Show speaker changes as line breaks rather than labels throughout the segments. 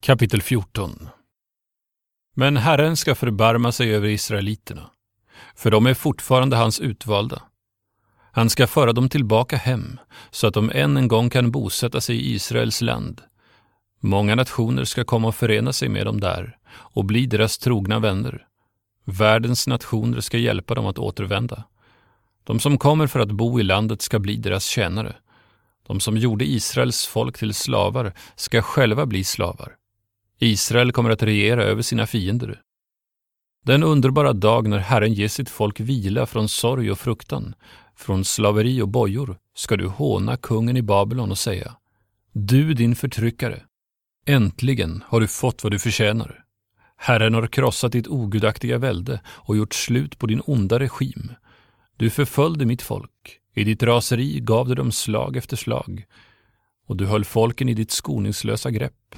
Kapitel 14. Men Herren ska förbarma sig över israeliterna, för de är fortfarande hans utvalda. Han ska föra dem tillbaka hem, så att de än en gång kan bosätta sig i Israels land. Många nationer ska komma och förena sig med dem där och bli deras trogna vänner. Världens nationer ska hjälpa dem att återvända. De som kommer för att bo i landet ska bli deras tjänare. De som gjorde Israels folk till slavar ska själva bli slavar. Israel kommer att regera över sina fiender. Den underbara dag när Herren ger sitt folk vila från sorg och fruktan, från slaveri och bojor, ska du håna kungen i Babylon och säga: Du, din förtryckare, äntligen har du fått vad du förtjänar. Herren har krossat ditt ogudaktiga välde och gjort slut på din onda regim. Du förföljde mitt folk. I ditt raseri gav du dem slag efter slag, och du höll folken i ditt skoningslösa grepp.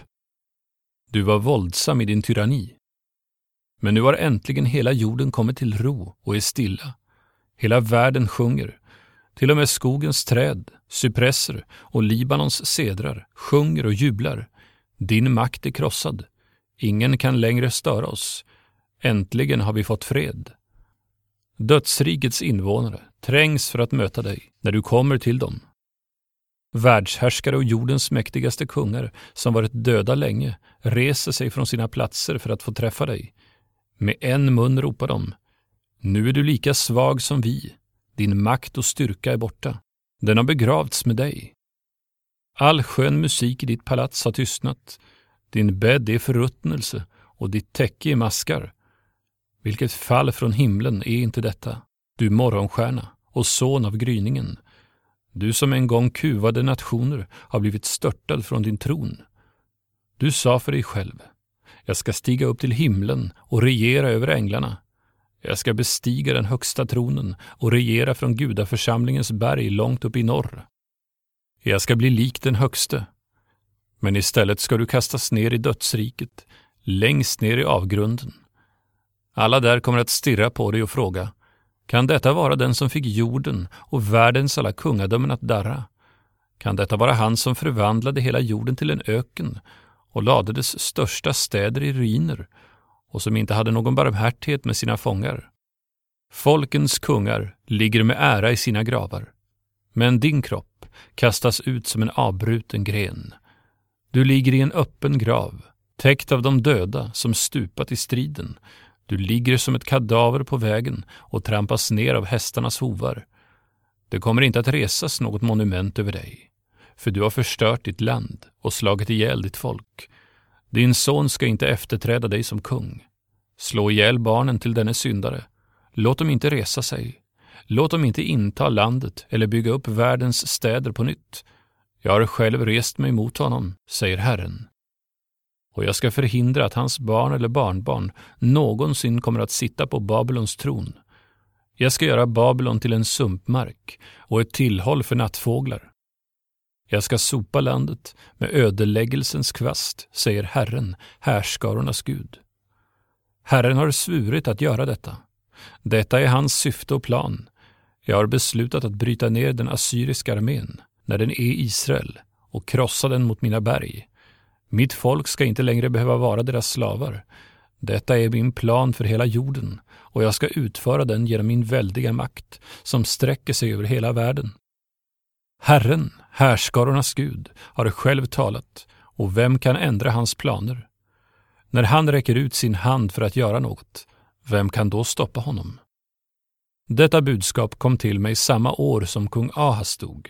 Du var våldsam i din tyranni. Men nu har äntligen hela jorden kommit till ro och är stilla. Hela världen sjunger. Till och med skogens träd, cypresser och Libanons cedrar sjunger och jublar. Din makt är krossad. Ingen kan längre störa oss. Äntligen har vi fått fred. Dödsrikets invånare trängs för att möta dig när du kommer till dem. Världshärskare och jordens mäktigaste kungar som varit döda länge reser sig från sina platser för att få träffa dig. Med en mun ropar de: Nu är du lika svag som vi. Din makt och styrka är borta. Den har begravts med dig. All skön musik i ditt palats har tystnat. Din bädd är förruttnelse och ditt täcke är maskar. Vilket fall från himlen är inte detta, du morgonstjärna och son av gryningen. Du som en gång kuvade nationer har blivit störtad från din tron. Du sa för dig själv: Jag ska stiga upp till himlen och regera över änglarna. Jag ska bestiga den högsta tronen och regera från gudaförsamlingens berg långt upp i norr. Jag ska bli lik den högste. Men istället ska du kastas ner i dödsriket, längst ner i avgrunden. Alla där kommer att stirra på dig och fråga: Kan detta vara den som fick jorden och världens alla kungadömen att darra? Kan detta vara han som förvandlade hela jorden till en öken och lade dess största städer i ruiner och som inte hade någon barmhärtighet med sina fångar? Folkens kungar ligger med ära i sina gravar, men din kropp kastas ut som en avbruten gren. Du ligger i en öppen grav, täckt av de döda som stupat i striden. Du ligger som ett kadaver på vägen och trampas ner av hästarnas hovar. Det kommer inte att resas något monument över dig, för du har förstört ditt land och slagit ihjäl ditt folk. Din son ska inte efterträda dig som kung. Slå ihjäl barnen till denne syndare. Låt dem inte resa sig. Låt dem inte inta landet eller bygga upp världens städer på nytt. Jag har själv rest mig mot honom, säger Herren. Och jag ska förhindra att hans barn eller barnbarn någonsin kommer att sitta på Babylons tron. Jag ska göra Babylon till en sumpmark och ett tillhåll för nattfåglar. Jag ska sopa landet med ödeläggelsens kvast, säger Herren, härskarornas Gud. Herren har svurit att göra detta. Detta är hans syfte och plan. Jag har beslutat att bryta ner den assyriska armén när den är i Israel och krossa den mot mina berg. Mitt folk ska inte längre behöva vara deras slavar. Detta är min plan för hela jorden, och jag ska utföra den genom min väldiga makt som sträcker sig över hela världen. Herren, härskarornas Gud, har själv talat, och vem kan ändra hans planer? När han räcker ut sin hand för att göra något, vem kan då stoppa honom? Detta budskap kom till mig samma år som kung Ahas dog.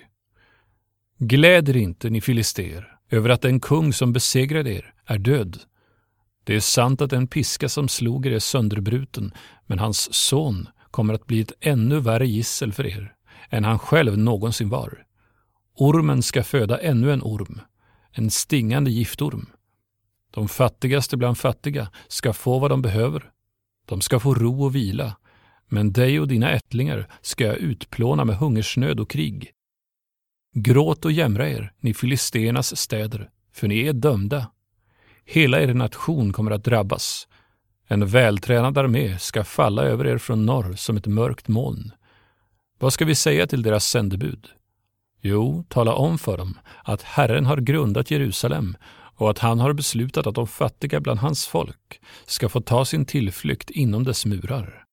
Gläder inte, ni filister, över att den kung som besegrade er är död. Det är sant att den piska som slog er är sönderbruten, men hans son kommer att bli ett ännu värre gissel för er än han själv någonsin var. Ormen ska föda ännu en orm, en stingande giftorm. De fattigaste bland fattiga ska få vad de behöver. De ska få ro och vila, men dig och dina ättlingar ska jag utplåna med hungersnöd och krig. Gråt och jämra er, ni filisternas städer, för ni är dömda. Hela er nation kommer att drabbas. En vältränad armé ska falla över er från norr som ett mörkt moln. Vad ska vi säga till deras sändebud? Jo, tala om för dem att Herren har grundat Jerusalem och att han har beslutat att de fattiga bland hans folk ska få ta sin tillflykt inom dess murar.